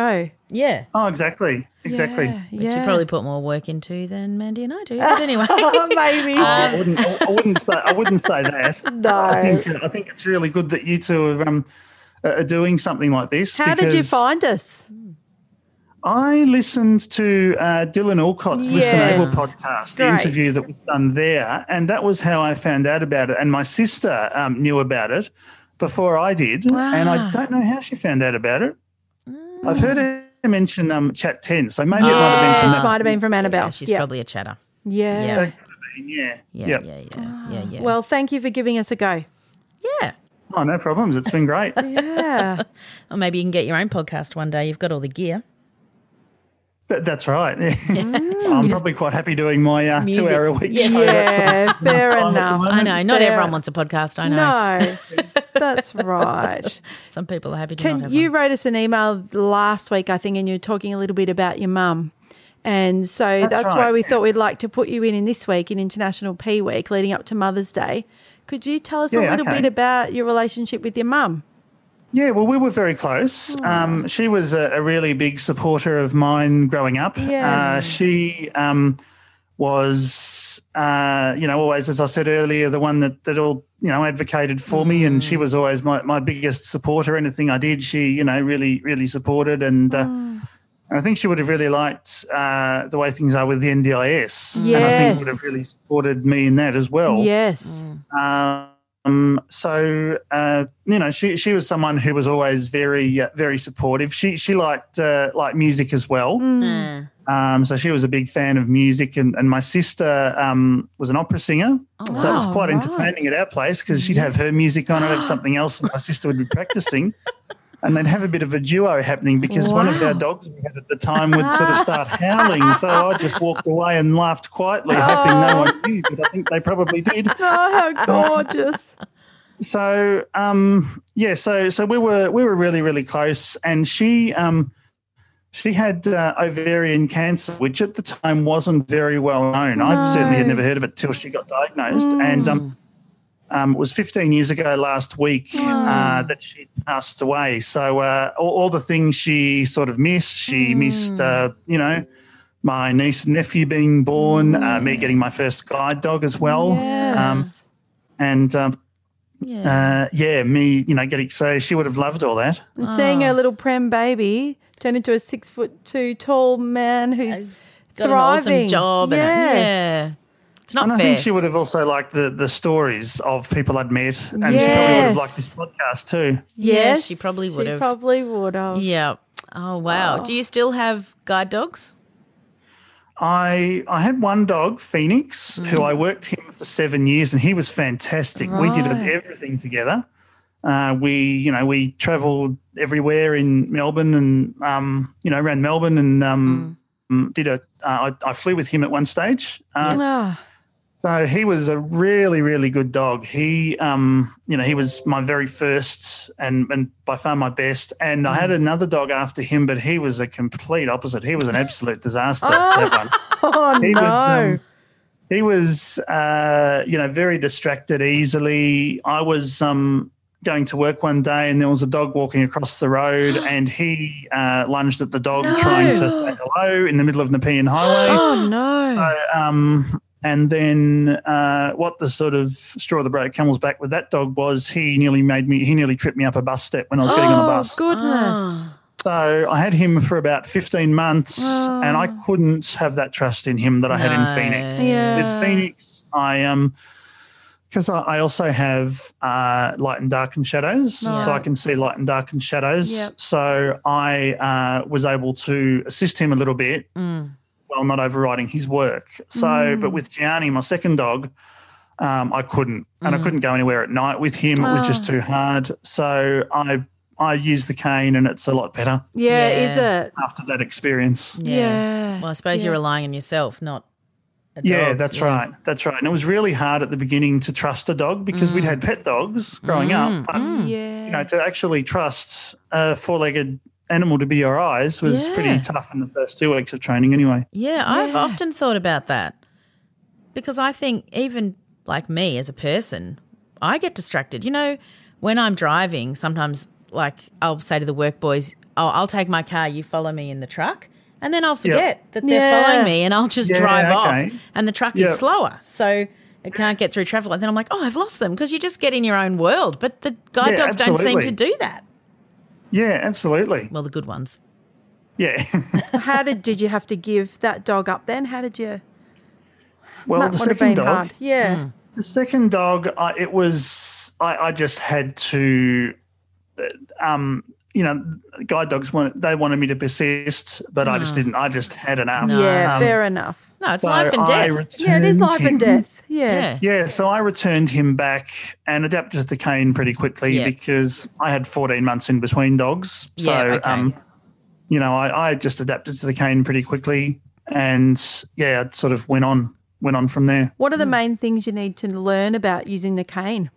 Yeah. Oh, exactly. Yeah, Which you probably put more work into than Mandy and I do. But anyway. Maybe. I wouldn't say that. No. I think it's really good that you two are doing something like this. How did you because find us? I listened to Dylan Alcott's Listen Able podcast, the Great. interview that was done there, and that was how I found out about it. And my sister knew about it before I did, and I don't know how she found out about it. I've heard her mention Chat 10, so maybe it might have been from This that. might have been from Annabelle. Yeah, she's Yep. probably a chatter. Yeah. Yeah. That could have been, yeah. Yeah, Yep. yeah. Well, thank you for giving us a go. Yeah. Oh, no problems. It's been great. Yeah. Or maybe you can get your own podcast one day. You've got all the gear. That's right. Yeah. I'm probably quite happy doing my Music. 2 hour a week. Yeah. show. That's Yeah, fair fine at the enough. moment. I know. Not There- everyone wants a podcast. I know. No, that's right. Some people are happy to not have You one. wrote us an email last week, I think, and you were talking a little bit about your mum. And so that's right. why we thought we'd like to put you in this week, in International P Week, leading up to Mother's Day. Could you tell us a Yeah, little okay. bit about your relationship with your mum? Yeah, well, we were very close. She was a really big supporter of mine growing up. Yes. She was, always, as I said earlier, the one that all, advocated for me, and she was always my biggest supporter. Anything I did, she, really, really supported. And I think she would have really liked the way things are with the NDIS. And I think Yes. would have really supported me in that as well. Yes. She was someone who was always very, very supportive. She liked music as well. So she was a big fan of music, and my sister was an opera singer. So it was quite entertaining at our place because she'd have her music on, I'd have something else, and my sister would be practicing. And they'd have a bit of a duo happening because one of our dogs we had at the time would sort of start howling. So I just walked away and laughed quietly, hoping no one knew, but I think they probably did. Oh, how gorgeous. So so we were really, really close, and she had ovarian cancer, which at the time wasn't very well known. I certainly had never heard of it till she got diagnosed, and it was 15 years ago last week that she passed away. So all the things she sort of missed, she missed, my niece and nephew being born, me getting my first guide dog as well. Yes. Me, getting, so she would have loved all that. And seeing her little prem baby turn into a 6'2" tall man who's Got thriving. an awesome job. Yes. It's not And I fair. think she would have also liked the stories of people I'd met, and she probably would have liked this podcast too. Yes, she probably would have. She probably would have. Yeah. Oh, wow. Do you still have guide dogs? I had one dog, Phoenix, who I worked him for 7 years, and he was fantastic. We did everything together. We travelled everywhere in Melbourne, and around Melbourne, and I flew with him at one stage. So he was a really, really good dog. He, he was my very first and by far my best. And I had another dog after him, but he was a complete opposite. He was an absolute disaster. That one. Oh, no. He was, very distracted easily. I was going to work one day, and there was a dog walking across the road, and he lunged at the dog trying to say hello in the middle of Nepean Highway. Oh, no. So, and then what the sort of straw that broke camel's back with that dog was he nearly tripped me up a bus step when I was getting on the bus. Oh, goodness. So I had him for about 15 months, and I couldn't have that trust in him that I had in Phoenix. Yeah. With Phoenix, because I also have light and dark and shadows, so I can see light and dark and shadows. Yep. So I was able to assist him a little bit while not overriding his work. So, but with Gianni, my second dog, I couldn't, and I couldn't go anywhere at night with him. It was just too hard. So I use the cane, and it's a lot better Yeah, is it? after that experience. Yeah. Well, I suppose you're relying on yourself, not a Yeah, dog. that's right. That's right. And it was really hard at the beginning to trust a dog because we'd had pet dogs growing up. But, Yeah. to actually trust a four-legged animal to be your eyes was pretty tough in the first 2 weeks of training anyway. Yeah, I've often thought about that because I think even like me as a person, I get distracted. When I'm driving, sometimes like I'll say to the work boys, I'll take my car, you follow me in the truck. And then I'll forget that they're following me and I'll just drive off and the truck is slower. So it can't get through traffic. And then I'm like, I've lost them because you just get in your own world. But the guide dogs don't seem to do that. Yeah, absolutely. Well, the good ones. Yeah. How did you have to give that dog up then? How did you? Well, that the would have second been dog. hard. Yeah. The second dog, I just had to, guide dogs wanted me to persist, but I just didn't. I just had enough. Yeah, fair enough. No, it's life and death. Yeah, it is life and death. Yes. Yeah, so I returned him back and adapted to the cane pretty quickly because I had 14 months in between dogs. So, I just adapted to the cane pretty quickly and, it sort of went on from there. What are the main things you need to learn about using the cane?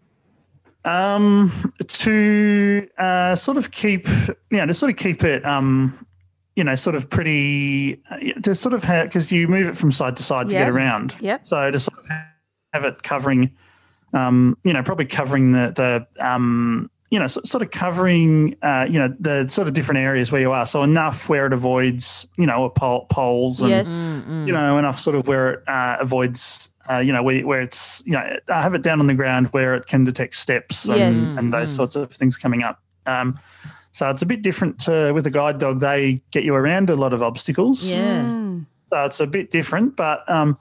To sort of keep it, sort of pretty, to sort of have, because you move it from side to side to get around. Yep. So to sort of have it covering, probably covering the sort of covering, the sort of different areas where you are. So enough where it avoids, poles and, enough sort of where it avoids, where it's, I have it down on the ground where it can detect steps and those sorts of things coming up. So it's a bit different with a guide dog. They get you around a lot of obstacles. Yeah. So it's a bit different, but, I'm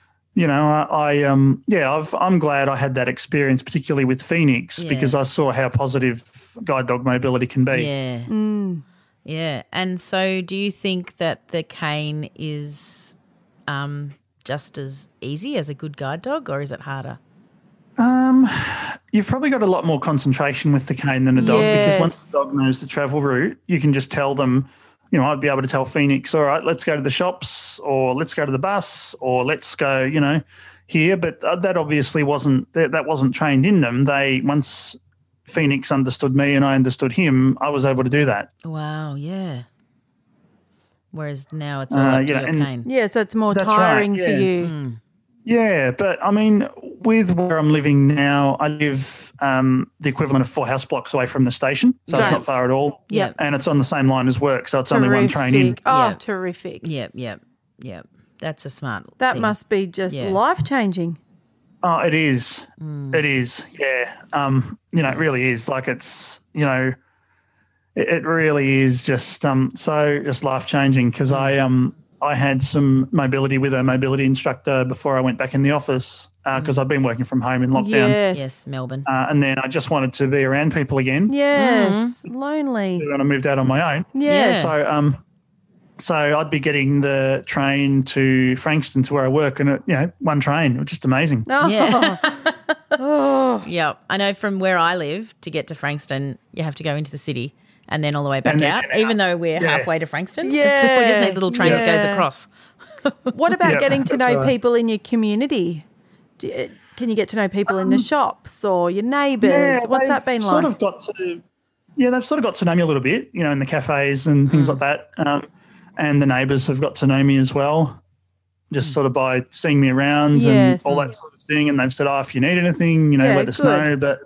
glad I had that experience, particularly with Phoenix, because I saw how positive guide dog mobility can be. Yeah. Yeah. And so do you think that the cane is just as easy as a good guide dog, or is it harder? You've probably got a lot more concentration with the cane than a dog because once the dog knows the travel route, you can just tell them, I'd be able to tell Phoenix, all right, let's go to the shops or let's go to the bus or let's go, here. But that obviously wasn't trained in them. Once Phoenix understood me and I understood him, I was able to do that. Wow, yeah. Whereas now it's all up to your cane. Yeah, so it's more tiring for you. Yeah, but I mean, with where I'm living now, I live the equivalent of 4 house blocks away from the station, so it's not far at all. Yep. And it's on the same line as work, so it's only one train in. Oh, terrific. Yep. That's a smart That thing. must be just life-changing. Oh, it is. It is, yeah. It really is. Like it's, it really is just just life-changing because I had some mobility with a mobility instructor before I went back in the office because I've been working from home in lockdown. Yes, Melbourne. And then I just wanted to be around people again. Yes, lonely. When I moved out on my own. Yes. So I'd be getting the train to Frankston to where I work and, one train, which is just amazing. Oh. Yeah. Yeah. I know from where I live to get to Frankston, you have to go into the city and then all the way back out, even though we're halfway to Frankston. Yeah. We just need a little train that goes across. What about getting to know right. people in your community? Can you get to know people in the shops or your neighbours? What's that been like? They've sort of got to know me a little bit, in the cafes and things like that. And the neighbours have got to know me as well, just sort of by seeing me around and all that sort of thing. And they've said, if you need anything, let us know. But,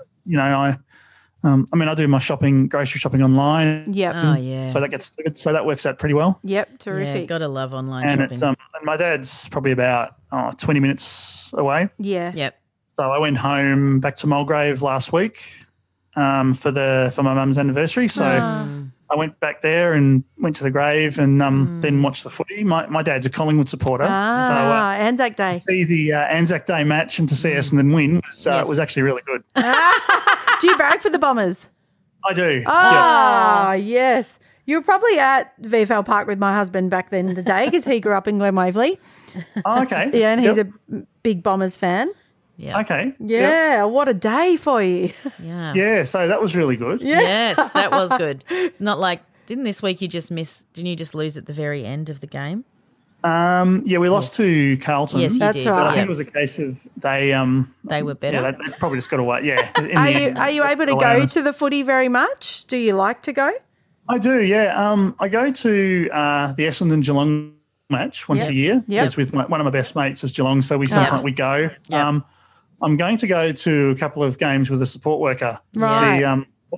I do my grocery shopping online. Yep. Oh, yeah. So that works out pretty well. Yep, terrific. Yeah, gotta love online and shopping. And my dad's probably about 20 minutes away. Yeah. Yep. So I went home back to Mulgrave last week for my mum's anniversary. So I went back there and went to the grave and then watched the footy. My dad's a Collingwood supporter. Anzac Day. To see the Anzac Day match and to see Essendon win was actually really good. Do you barrack for the Bombers? I do. Yes. You were probably at VFL Park with my husband back then in the day because he grew up in Glen Waverley. Oh, okay. Yeah, and he's a big Bombers fan. Yeah. Okay. Yeah, what a day for you. Yeah. Yeah, so that was really good. Yes, that was good. Not like, didn't this week didn't you just lose at the very end of the game? We lost to Carlton. Yes, you That's did. right. But I think it was a case of they were better. Yeah, they probably just got away. Yeah. Are you able to go to the footy very much? Do you like to go? I do, yeah. I go to the Essendon Geelong match once a year. It's with one of my best mates is Geelong, so we sometimes go. Yep. I'm going to go to a couple of games with a support worker. Right.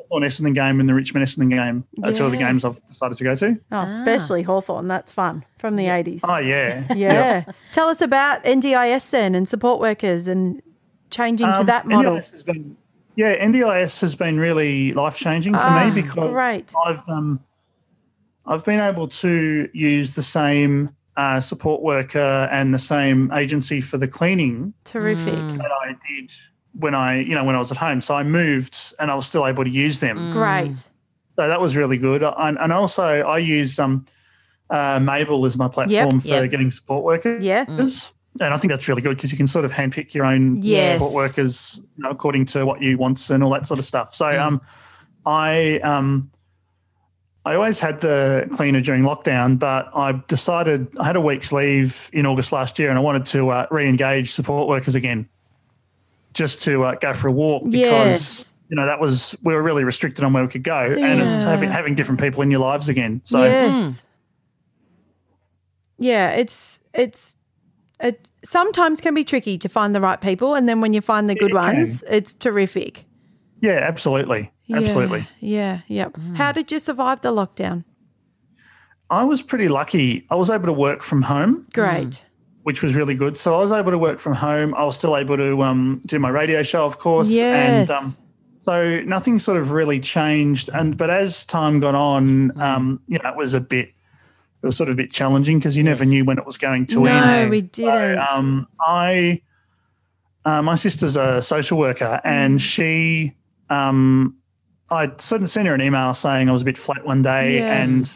Hawthorn Essendon game and the Richmond Essendon game. That's all the games I've decided to go to. Oh, especially Hawthorn. That's fun from the 80s. Oh, yeah. Yeah. Tell us about NDIS then and support workers and changing to that model. NDIS has been really life-changing for me because great. I've been able to use the same support worker and the same agency for the cleaning Terrific. that I did when I was at home. So I moved and I was still able to use them. Great. So that was really good. And also I use Mabel as my platform for getting support workers. Yeah. And I think that's really good because you can sort of handpick your own support workers according to what you want and all that sort of stuff. So I always had the cleaner during lockdown, but I decided I had a week's leave in August last year and I wanted to re-engage support workers again just to go for a walk because, we were really restricted on where we could go and it's having different people in your lives again. So it sometimes can be tricky to find the right people, and then when you find the good ones, it's terrific. Yeah, absolutely. Absolutely. Yeah. How did you survive the lockdown? I was pretty lucky. I was able to work from home. Great. Which was really good. So I was able to work from home. I was still able to do my radio show, of course. Yes. And so nothing sort of really changed. But as time got on, it was sort of a bit challenging because you never knew when it was going to end. No, we didn't. So, my sister's a social worker and she I'd sort of sent her an email saying I was a bit flat one day and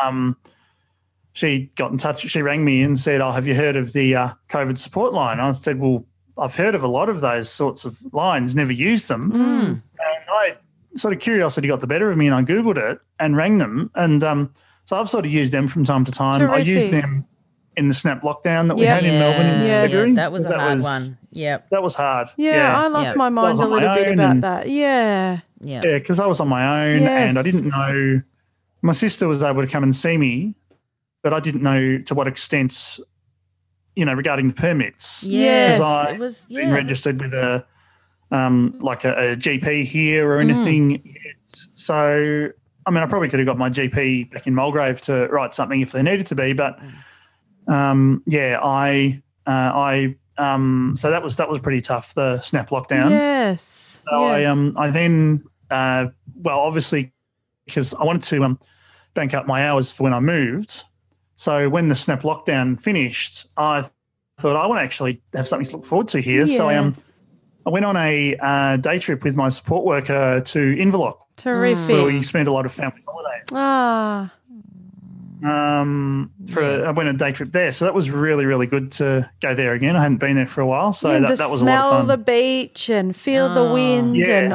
she got in touch. She rang me and said, have you heard of the COVID support line? I said, well, I've heard of a lot of those sorts of lines, never used them. And I sort of curiosity got the better of me and I Googled it and rang them. And so I've sort of used them from time to time. Terrific. I used them in the snap lockdown that we had in Melbourne. Yes. That was a hard one. Yep. That was hard. Yeah, I lost my mind a little bit about that. Yeah. Yeah. Yeah, because I was on my own and I didn't know. My sister was able to come and see me, but I didn't know to what extent, regarding the permits. Yes. Because it was been registered with a GP here or anything yet. So, I mean, I probably could have got my GP back in Mulgrave to write something if they needed to be, but so that was pretty tough, the snap lockdown. Yes. So I then obviously because I wanted to bank up my hours for when I moved. So when the snap lockdown finished, I thought I want to actually have something to look forward to here. Yes. So I went on a day trip with my support worker to Inverloch. Terrific. Where we spent a lot of family holidays. I went on a day trip there. So that was really, really good to go there again. I hadn't been there for a while. So that was a lot of fun. Smell the beach and feel the wind hear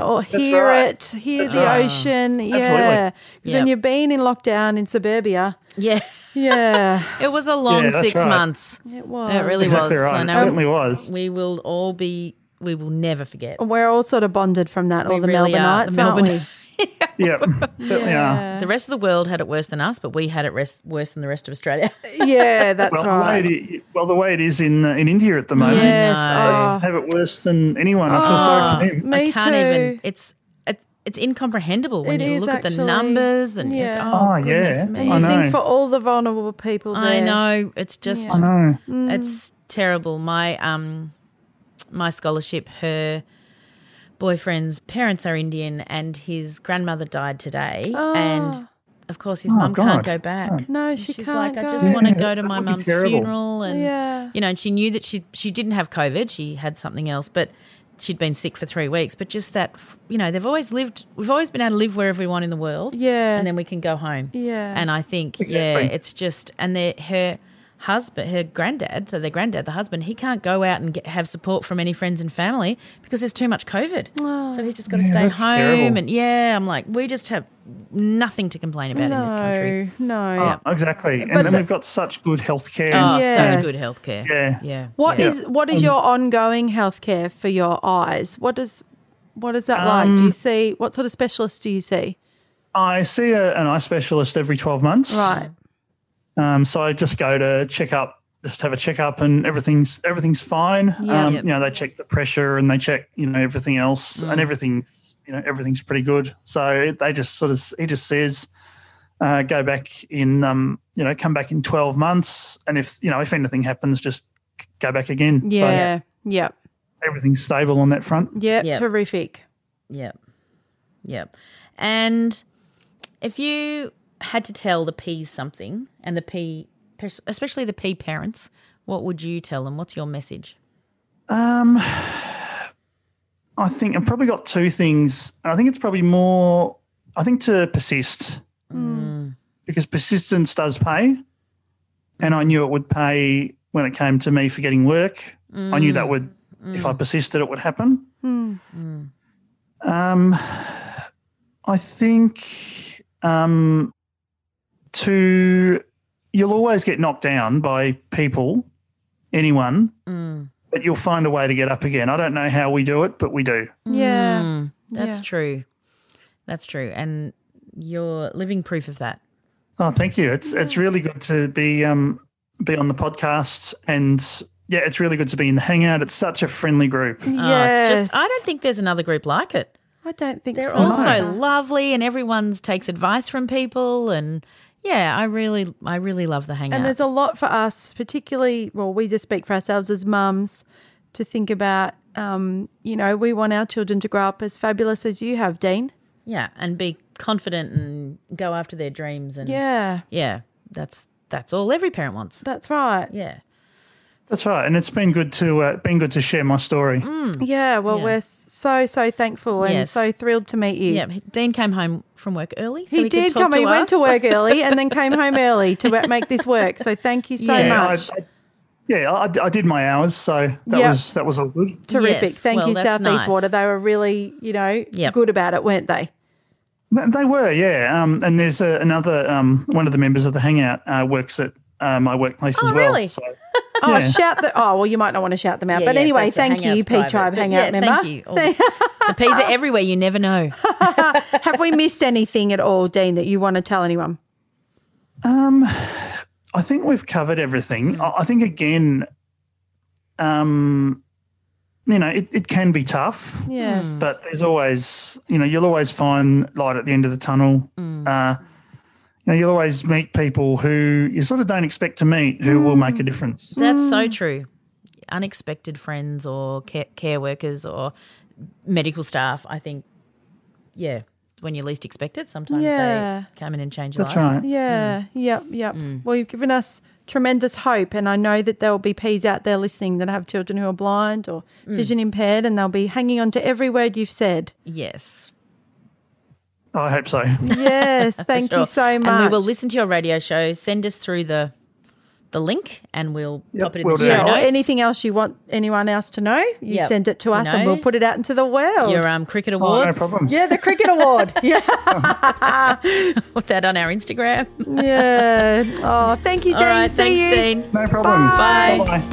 the ocean. Yeah. Because when you've been in lockdown in suburbia. Yeah. Yeah. It was a long 6 months. It was. It really exactly was. Right. It certainly was. We will never forget. We're all sort of bonded from that, all the really Melbourneites, aren't we? Yep, certainly are. The rest of the world had it worse than us, but we had it worse than the rest of Australia. Yeah, that's right. The way it is in India at the moment. Yes. They have it worse than anyone. I feel sorry for them. Me I can't too. even. It's incomprehensible when It you is look at the actually. numbers and you go, goodness me. And you think for all the vulnerable people there. I know. It's just I know. it's terrible. My scholarship, her boyfriend's parents are Indian and his grandmother died today and of course his mum can't go back. No, she She's can't like, I go. just want to go to that my would be mum's terrible. funeral and and she knew that she didn't have COVID, she had something else, but she'd been sick for 3 weeks. But just that, we've always been able to live wherever we want in the world. Yeah. And then we can go home. Yeah. And I think, Exactly. it's just, and her husband, her granddad, so their granddad, the husband, he can't go out and have support from any friends and family because there's too much COVID. So he's just got to stay that's home. terrible. And I'm like, we just have nothing to complain about in this country. No. Oh, exactly. And then we've got such good healthcare. Oh, Yes. such good healthcare. Yeah. Yeah. What is your ongoing healthcare for your eyes? What is that like? Do you see what sort of specialists do you see? I see an eye specialist every 12 months. Right. So I just go to check up, just have a checkup, and everything's fine. Yeah. They check the pressure and they check everything else, and everything's everything's pretty good. So he just says, go back in, come back in 12 months. And if anything happens, just go back again. Yeah. So yep. everything's stable on that front. Yep. Yep. Terrific. Yep. And if you had to tell the P's something, and the P, especially the P parents, what would you tell them? What's your message? I think I've probably got two things. I think it's probably more, to persist because persistence does pay. And I knew it would pay when it came to me for getting work. I knew that would, if I persisted, it would happen. I think you'll always get knocked down by people, anyone, but you'll find a way to get up again. I don't know how we do it, but we do. Yeah. That's true. That's true. And you're living proof of that. Oh, thank you. It's really good to be on the podcast, and it's really good to be in the Hangout. It's such a friendly group. Yes. I don't think there's another group like it. I don't think They're so. all so lovely, and everyone takes advice from people, and I really love the Hangout. And there's a lot for us, particularly, we just speak for ourselves as mums, to think about. We want our children to grow up as fabulous as you have, Dean. Yeah, and be confident and go after their dreams. And that's all every parent wants. That's right. Yeah. That's right, and it's been good to share my story. Yeah, we're so thankful and so thrilled to meet you. Yeah, Dean came home from work early. So he did come. He went to work early and then came home early to make this work. So thank you so much. I did my hours, so that was all good. Terrific. Yes, Thank you, that's Southeast nice. Water. They were really, good about it, weren't they? They were, yeah. And there's another one of the members of the Hangout works at my workplace as well. Really? So, you might not want to shout them out. But anyway, thank you, P Tribe Hangout member. Thank you. The P's are everywhere. You never know. Have we missed anything at all, Dean, that you want to tell anyone? I think we've covered everything. I think, again, it can be tough. Yes. But there's always, you'll always find light at the end of the tunnel. You'll always meet people who you sort of don't expect to meet who will make a difference. That's so true. Unexpected friends or care workers or medical staff, I think, when you least expect it, sometimes they come in and change your life. That's right. Yeah, yep. Well, you've given us tremendous hope, and I know that there will be P's out there listening that have children who are blind or vision impaired, and they'll be hanging on to every word you've said. Yes. I hope so. Yes, thank you so much. And we will listen to your radio show. Send us through the link and we'll pop it in we'll the do. show Or notes. anything else you want anyone else to know, you send it to us and we'll put it out into the world. Your cricket Oh, awards. no problems. Yeah, the cricket award. Yeah. Put that on our Instagram. Yeah. Oh, thank you, Dean. All right, See thanks, you. Dean. No problems. Bye. Bye-bye.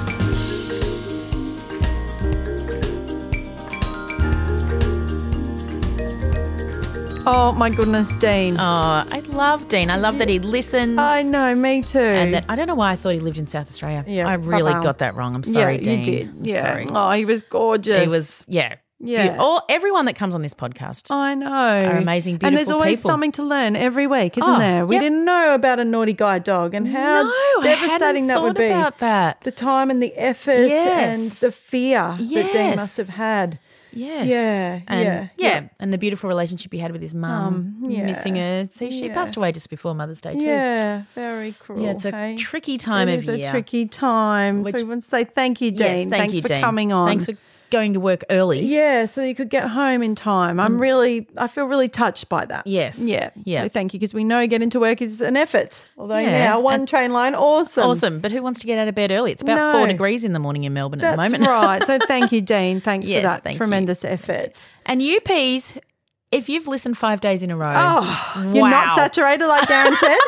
Oh, my goodness, Dean. Oh, I love Dean. I love that he listens. I know, me too. And that I don't know why I thought he lived in South Australia. Yeah, I really Papa. got that wrong. I'm sorry, Dean. you did. I'm Yeah. sorry. Oh, he was gorgeous. He was, Yeah. Everyone that comes on this podcast I know. are amazing, beautiful And there's always people. something to learn every week, isn't Oh, there? We yep. didn't know about a naughty guide dog and how No, I devastating that hadn't would be. thought about that. The time and the effort Yes. and the fear that Dean Yes. must have had. Yes. Yeah, And, yeah. And the beautiful relationship he had with his mum, yeah. missing her. So she Yeah. passed away just before Mother's Day too. Yeah, very cruel. Yeah, it's a hey? tricky time It of is year. a tricky time. Which- so we want to say thank you, Dean. Yes, thank Thanks you, for Dean. coming on. Thanks for going to work early. Yeah, so you could get home in time. I feel really touched by that. Yes. Yeah. Yeah. So thank you, because we know getting to work is an effort. Although Yeah. now one And- train line, awesome. Awesome. But who wants to get out of bed early? It's about No. 4 degrees in the morning in Melbourne at the That's moment. right. So thank you, Dean. Thanks Yes, for that thank you. tremendous effort. And you, Peas, if you've listened 5 days in a row. Oh, you're not wow. saturated like Darren said?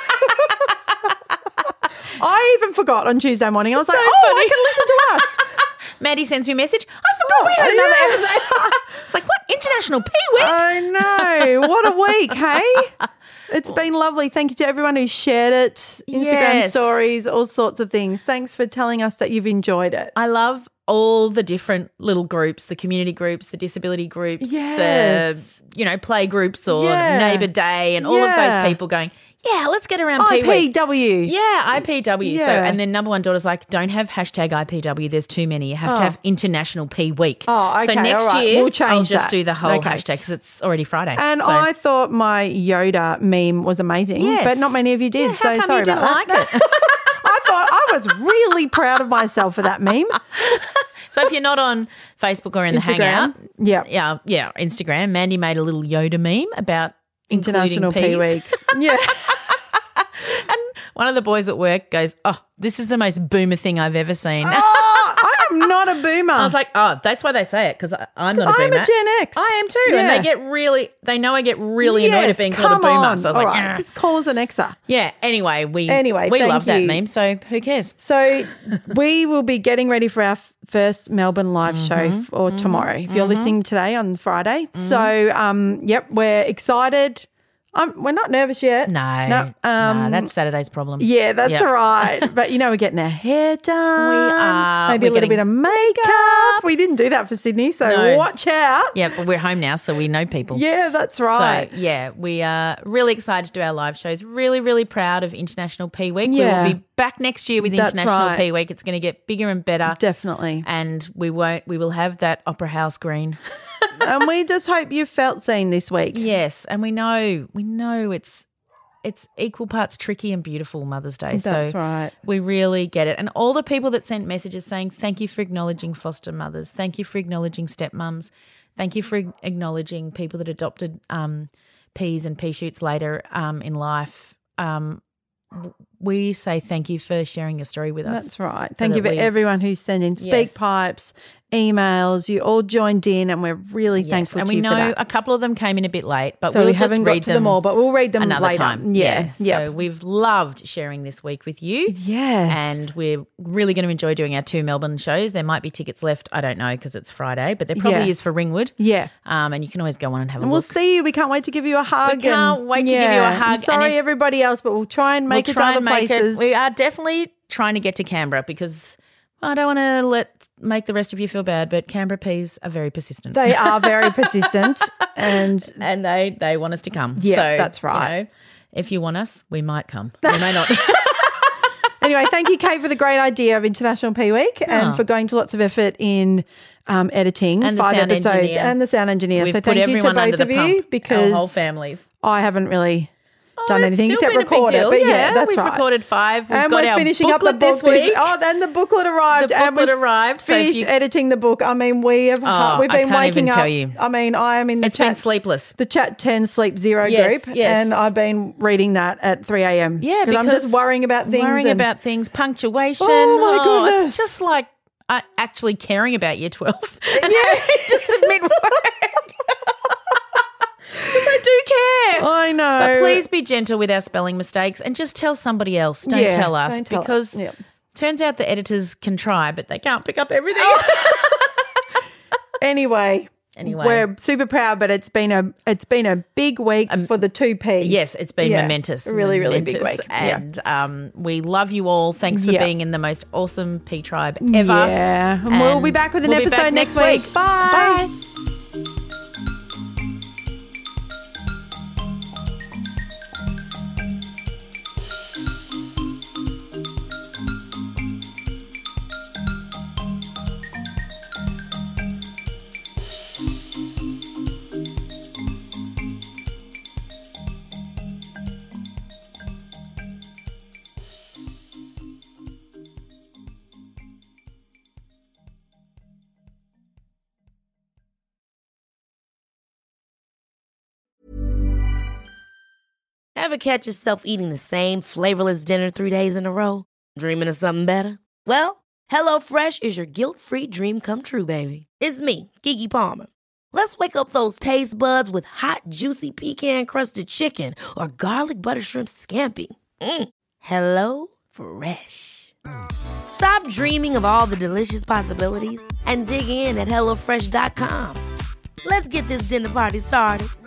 I even forgot on Tuesday morning. I was So like, funny. I can listen to us. Maddie sends me a message. I forgot we had another episode. It's like, what? In International Pee Week. I know. What a week, hey? It's been lovely. Thank you to everyone who shared it, Instagram Yes. stories, all sorts of things. Thanks for telling us that you've enjoyed it. I love all the different little groups, the community groups, the disability groups, Yes. the, play groups or Yeah. Neighbour Day and all of Yeah. those people going, yeah, let's get around Pee Week. IPW. Yeah, IPW. So, Yeah. and then number one daughter's like, don't have hashtag IPW. There's too many. You have to have International Pee Week. Oh, okay, So next all right. year, We'll change I'll just that. do the whole Okay. hashtag because it's already Friday. And So- I thought my Yoda meme was amazing, Yes. but not many of you did. Yeah, so how come sorry you didn't about that. like it? I thought I was really proud of myself for that meme. So if you're not on Facebook or in the Hangout, Yep. yeah, Instagram, Mandy made a little Yoda meme about International including Pee peas. Week. Yeah. And one of the boys at work goes, oh, this is the most boomer thing I've ever seen. Oh, I am not a boomer. I was like, oh, that's why they say it because I'm not a boomer. I'm a Gen X. I am too. Yeah. And they know I get really annoyed at being called a come boomer. on. So I was All like, right, "Nah." just call us an Xer. Yeah, anyway, we Anyway, love that thank you. meme, so who cares? So we will be getting ready for our first Melbourne live show for tomorrow. If you're listening today on Friday, so yep, we're excited. We're not nervous yet. No, that's Saturday's problem. Yeah, that's Yep. all right. But, we're getting our hair done. We are. Maybe We're a little bit getting of makeup. We didn't do that for Sydney, so No. watch out. Yeah, but we're home now, so we know people. Yeah, that's right. So, yeah, we are really excited to do our live shows. Really, really proud of International Pee Week. Yeah. We will be back next year with That's International right. Pee Week. It's going to get bigger and better. Definitely. And we will have that Opera House green. And we just hope you felt seen this week. Yes, and we know it's equal parts tricky and beautiful Mother's Day. That's so right. we really get it. And all the people that sent messages saying thank you for acknowledging foster mothers, thank you for acknowledging stepmums, thank you for acknowledging people that adopted peas and pea shoots later in life. We say thank you for sharing your story with us. That's right. So Thank you that for everyone who sent in speak Yes. pipes, emails. You all joined in, and we're really Yes, thankful and to we you for know that. a couple of them came in a bit late, but So we'll we just haven't got read to them all, but we'll read them another later. time. Yeah. So we've loved sharing this week with you. Yes. And we're really going to enjoy doing our 2 Melbourne shows. There might be tickets left. I don't know because it's Friday, but there probably Yeah. is for Ringwood. Yeah. And you can always go on and have a And we'll look. see you. We can't wait to give you a hug. We can't wait to give you a Yeah. hug. I'm And sorry, if- everybody else, but we'll try and make We'll it to try other and make places. it. We are definitely trying to get to Canberra because I don't want to make the rest of you feel bad, but Canberra peas are very persistent. They are very persistent, and and they want us to come. Yeah, so, that's right. If you want us, we might come. We may not. anyway, thank you, Kate, for the great idea of International Pee Week and for going to lots of effort in editing And the 5 sound episodes engineer. and the sound engineer. We've So put thank you to everyone under both the of you pump, because our whole families. I haven't really done it's anything still except been a big record it. deal. But yeah, that's we've right. recorded 5. We've And got we're our finishing up the booklet book this week. Oh, then the booklet arrived. The and booklet we've arrived, so if Finished you- editing the book. I mean, we've been I can't waking even up. tell you. I mean, I am in the It's been chat, sleepless. the Chat 10 Sleep Zero Yes, group, yes. and I've been reading that at 3 a.m. Yeah, because I'm just worrying about things. Punctuation. Oh, my goodness. It's just like actually caring about year 12 and having to submit work. Because I do care. I know. But please be gentle with our spelling mistakes and just tell somebody else. Don't Yeah, tell us don't tell because us. Yep. turns out the editors can try, but they can't pick up everything. Anyway, we're super proud, but it's been a big week for the 2 Ps. Yes, it's been Yeah, momentous. really, really big momentous. week. Yeah. And we love you all. Thanks for Yeah. being in the most awesome P Tribe ever. Yeah, and we'll be back with an we'll be episode back next week. Bye. Ever catch yourself eating the same flavorless dinner 3 days in a row? Dreaming of something better? Well, HelloFresh is your guilt-free dream come true, baby. It's me, Keke Palmer. Let's wake up those taste buds with hot, juicy pecan-crusted chicken or garlic butter shrimp scampi. Hello Fresh. Stop dreaming of all the delicious possibilities and dig in at HelloFresh.com. Let's get this dinner party started.